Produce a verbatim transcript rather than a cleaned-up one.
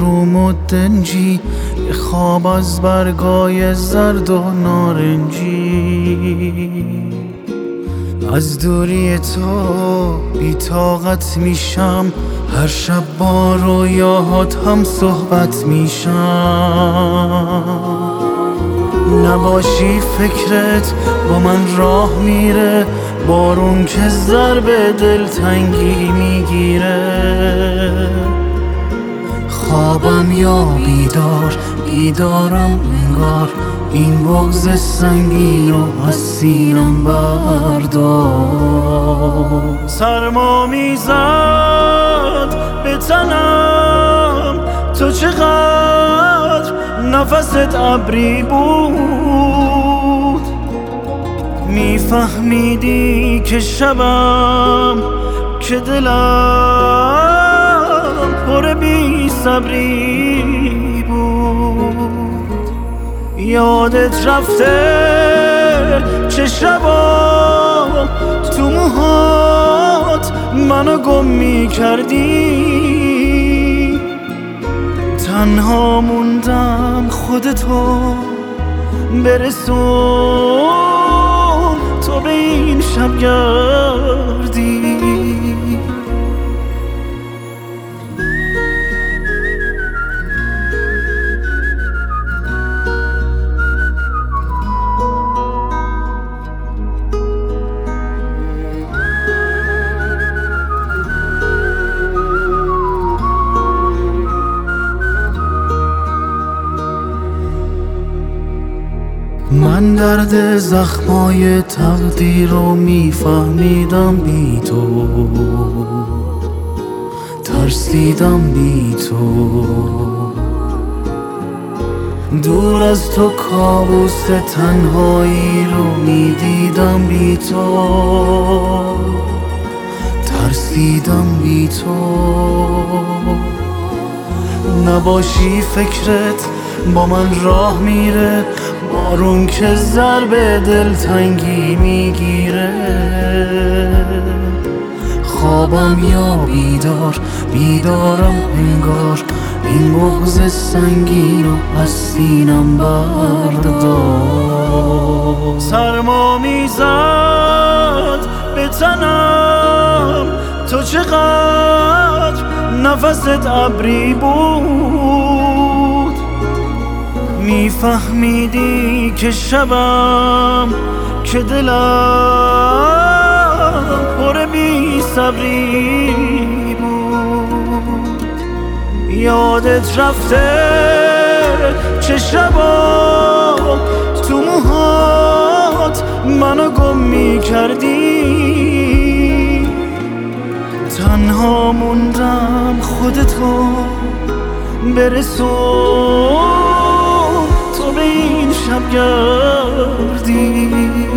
آروم و دنجی، یه خواب از برگای زرد و نارنجی. از دوری تو بی طاقت میشم، هر شب با رویاهات هم صحبت میشم. نباشی فکرت با من راه میره، بارون که ضرب دلتنگی میگیره. خوابم یا بیدار، بیدارم انگار، این بغض سنگین رو از سینم بردار. سرما میزد به تنم، تو چقدر نفست ابری بود. میفهمیدی که شبم، که دلم پر بی صبری بود. یادت رفته چه شبا تو موهات منو گم میکردی. تنها موندم خودتو برسون، تو به این شب گردی. من درد زخمای تقدیر رو میفهمیدم بی تو، ترسیدم بی تو. دور از تو کابوس تنهایی رو میدیدم بی تو، ترسیدم بی تو. نباشی فکرت با من راه میره، بارون که ضرب دلتنگی میگیره. خوابم یا بیدار، بیدارم انگار، این بغض سنگین رو از سینم بردار. سرما میزد به تنم، تو چقدر نفست ابری بود. میفهمیدی که شبم، که دلم پر بی صبری بود. یادت رفته چه شبا تو موهات منو گم میکردی. تنها موندم خودتو برسون، تو به این شب گردی.